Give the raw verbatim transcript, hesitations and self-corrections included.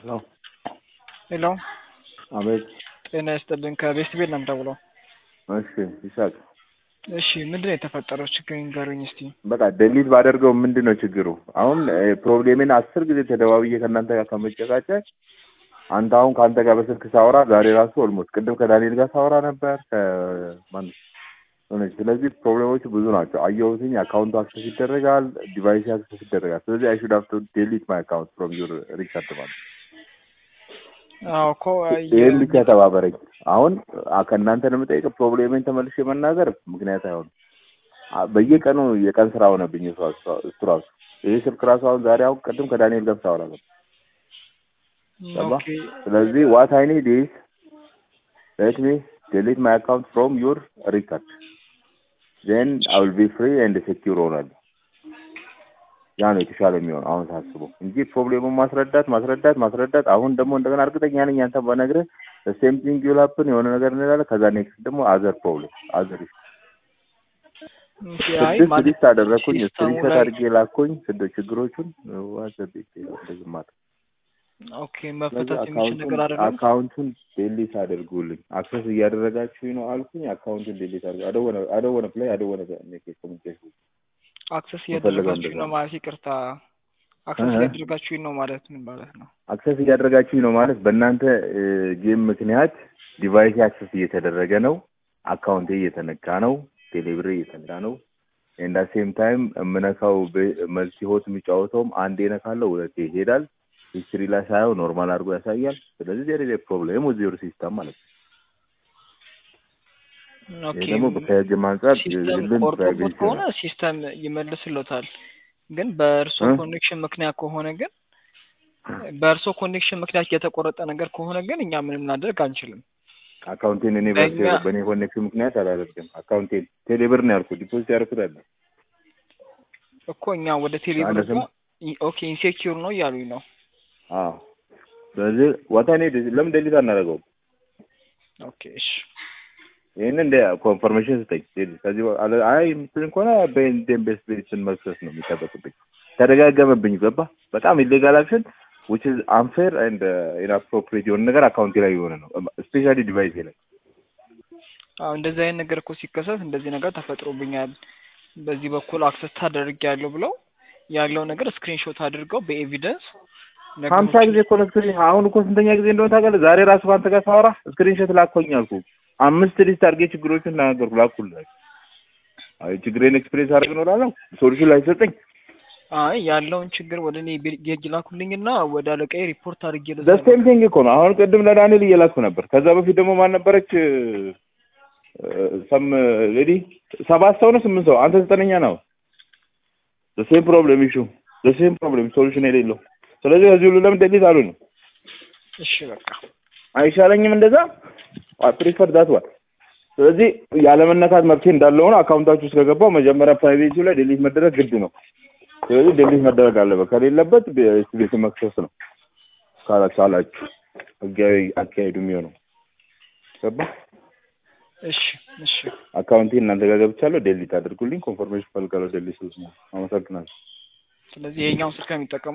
ነው ሄሎ አቤት ጤና ይስጥልኝ ከቤስት ቤት ነው የምደውለው እሺ ይሳቅ እሺ ምንድነው የተፈጠረው ችግር ንገሩኝ እስቲ በቃ ዴሊት ባደርገው ምንድነው ችግሩ አሁን ፕሮብሌሜን አስር ጊዜ ተደዋውዬ ከእናንተ ጋር ከመጨቃጨቅ አንተ አሁን ካንተ ጋር በስልክ ሳወራ ዛሬ ራሱ ኦልሞስት ቅድም ከዳንኤል ጋር ሳወራ ነበር ከማን ነው ስለዚህ ፕሮብሌሞቹ ብዙ ናቸው አየሁትኝ አካውንቱ አክሰስ ይደረጋል ዲቫይስ አክሰስ ይደረጋል ስለዚህ አይ ሹድ ሃቭ ቱ ዲሊት ማይ አካውንት ፍሮም ዩር ሪከርድ ማለት አዎ እኮ ይሄን ብቻ ተባበረኝ አሁን ከእናንተ ነው የምጠይቀው ፕሮብሌሜን ተመልሼ መናገር ምክንያት አይሆን በየቀኑ የቀን ስራ ሆነብኝ እሱ ራሱ ይሄ ስልክ ራሱ አሁን ዛሬ አሁን ቅድም ከዳንኤል ጋር ሳወራ ነበር ኦኬ ስለዚህ what I need is let me delete my account from your record then I will be free and secure ሆናለሁ ያ ነው የተሻለ የሚሆነው አሁን ሳስበው እንጂ ፕሮብሌሙን ማስረዳት ማስረዳት ማስረዳት አሁን ደግሞ እንደገና እርግጠኛ ነኝ አንተ በነግርህ the same thing will happen የሆነ ነገር እንላለን ከዛ ኔክስት ደግሞ other problem other አይ ማለት ዲስ አደረኩኝ ስክሪንሾት አድርጌ ላኩኝ ስለ ችግሮቹን ዋትስአፕ እንደዚህ ማለት ኦኬ መፈታት የሚችል ነገር አይደለም አካውንቱን ዲሊት አድርጉልኝ አክሰስ እያደረጋችሁ ነው አልኩኝ አካውንቱን ዲሊት አድርጉ አደወነ አደወነ ፕሌይ አደወነ ኔክ ኮሙኒኬሽን አክሰስ እያደረጋችሁ ነው ማለት ይቅርታ አክሰስ እያደረጋችሁ ነው ማለት ምን ማለት ነው አክሰስ እያደረጋችሁ ነው ማለት በእናንተ ጌም ምክንያት ዲቫይስ አክሰስ እየተደረገ ነው አካውንቴ እየተነካ ነው ቴሌብር እየተነካ ነው and at the same time ምነካው መልቲ ሆት የሚጫወተውም አንዴ ነካለው ሁለቴ ይሄዳል ሂስትሪ ላይ ሳይው ኖርማል አድርጎ ያሳያል ስለዚህ there is a problem with your system ማለት ነው ኦኬ ደግሞ በከጀም አንፃር ሲስተም ፕራይቬሲ ከሆነ ሲስተም ይመልስልዎታል ግን በእርሶ ኮኔክሽን ምክንያት ከሆነ ግን በእርሶ ኮኔክሽን ምክንያት የተቆረጠ ነገር ከሆነ ግን እኛ ምንም ማድረግ አንችልም አካውንቴን እኔ በኔ ኮኔክሽን ምክንያት አላደርግም አካውንቴን ቴሌብር ነው ያልኩት ዲፖዚት ያደርኩት አይደል እኮ እኛ ወደ ቴሌብር ኦኬ ኢንሴኪዩር ነው ያሉኝ ነው አዎ ስለዚህ ወታኔ ለምን ዴሊት አናደርገው ኦኬ እሺ ይሄን እንደ ኮንፈርሜሽን ስጠኝ ከዚህ አይ እንትን እንኳን በእንደም ቤስት ቤትን መክሰስ ነው የሚጠበቅብኝ ተደጋገመብኝ ገባ በጣም ኢሌጋል አክሽን which is unfair and uh, inappropriate የሆነ ነገር አካውንት ላይ የሆነ ነው ስፔሻሊ ዲቫይስ ላይ አዎ እንደዚህ አይነት ነገር እኮ ሲከሰት እንደዚህ ነገር ተፈጥሮብኛል በዚህ በኩል አክሰስ ታደርጊያለሁ ብለው ያለው ነገር ስክሪንሾት አድርገው በኤቪደንስ ሀምሳ ጊዜ እኮ ስክሪን አሁን እኮ ስንተኛ ጊዜ እንደሆነ ታውቃለህ ዛሬ ራሱ ባንተ ጋር ሳወራ ስክሪንሾት ላኮኝ አልኩ አምስት ሊስት አድርጌ ችግሮችን ተናገርኩ ላኩልህ አይ ችግሬን ኤክስፕሬስ አድርግ ነው ላለው ሶሉሽን ላይ ሰጠኝ አይ ያለውን ችግር ወደ እኔ ይላኩልኝና ወደ አለቃዬ ሪፖርት አድርጌ ለዛ the same thing እኮ ነው አሁን ቅድም ለዳንኤል እየላኩ ነበር ከዛ በፊት ደግሞ ማን ነበረች ሰም ሌዲ ሰባት ሰው ነው ስምንት ሰው አንተ ዘጠነኛ ነው the same problem issue the same problem solution የሌለው ስለዚህ እዚህ ሁሉ ለምን ዴሊት አሉ ነው እሺ በቃ አይሻለኝም እንደዛ I prefer that one ስለዚህ ያለመነካት መብቴ እንዳለው ነው አካውንታችሁ ውስጥ ከገባው መጀመሪያ ፕራይቬሲ ላይ ዴሊት መደረግ ግድ ነው ስለዚህ ዴሊት መደረግ አለበት ከሌለበት ቤት መክሰስ ነው ካላቻላችሁ ህጋዊ አካሄዱ የሚሆነው ገባ እሺ እሺ አካውንቴ እናንተ ጋር ገብቻለሁ ዴሊት አድርጉልኝ ኮንፈርሜሽን ፈልጋለሁ ዴሊት ነው አመሰግናለሁ ስለዚህ የኛውን ስልክ የሚጠቀሙ